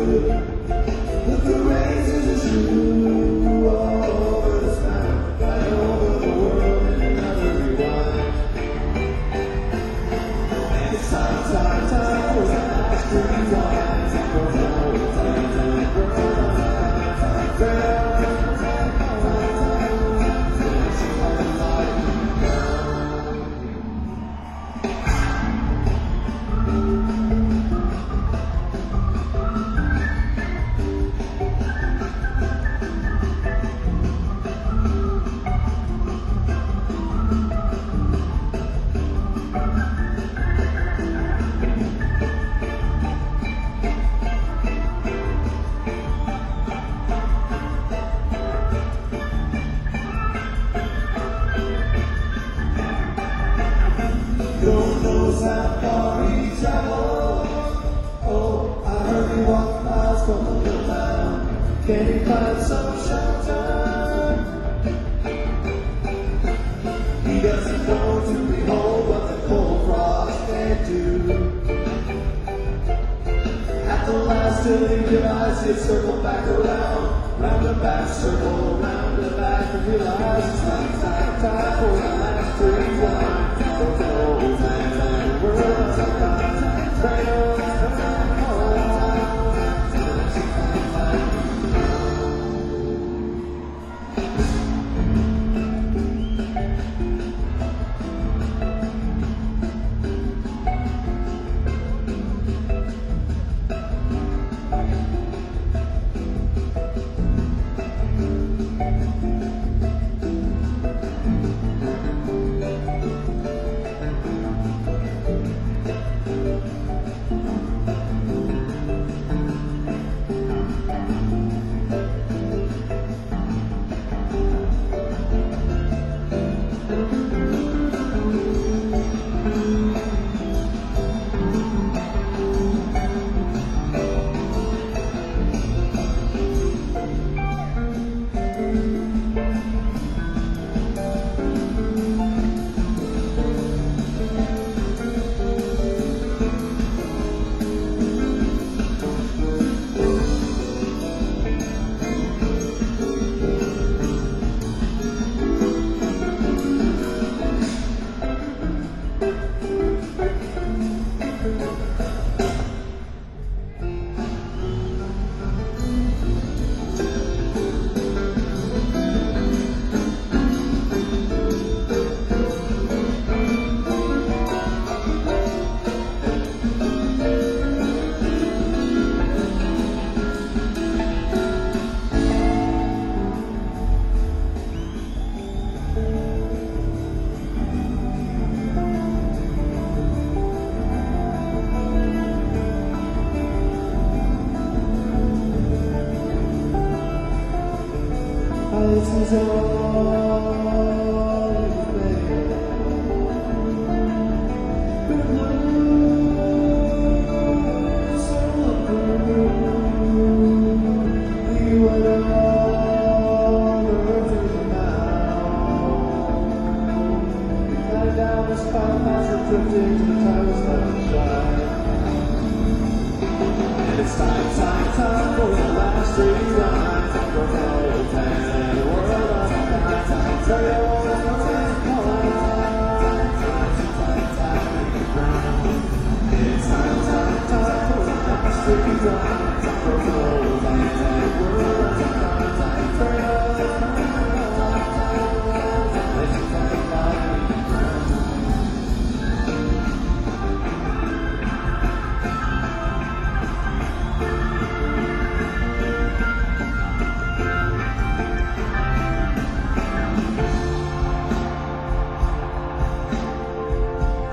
With the razors and shoe all over the sky, right over the world in another rewind. And it's time for the last rewind. For now it's God knows how far he traveled. Oh, I heard he walked miles from the little town. Can he find some shelter? He doesn't know to behold what the cold frost can do. At the last till he realized he'd circle back around, round and back, circle round and back, and realize it's time for the last rewind. This is all you made. Good news, so blue. We were all earthly now. We fly down this path and drifting to the timeless sunshine. And it's time for the last rewind. From the old man. It's time for the last rewind.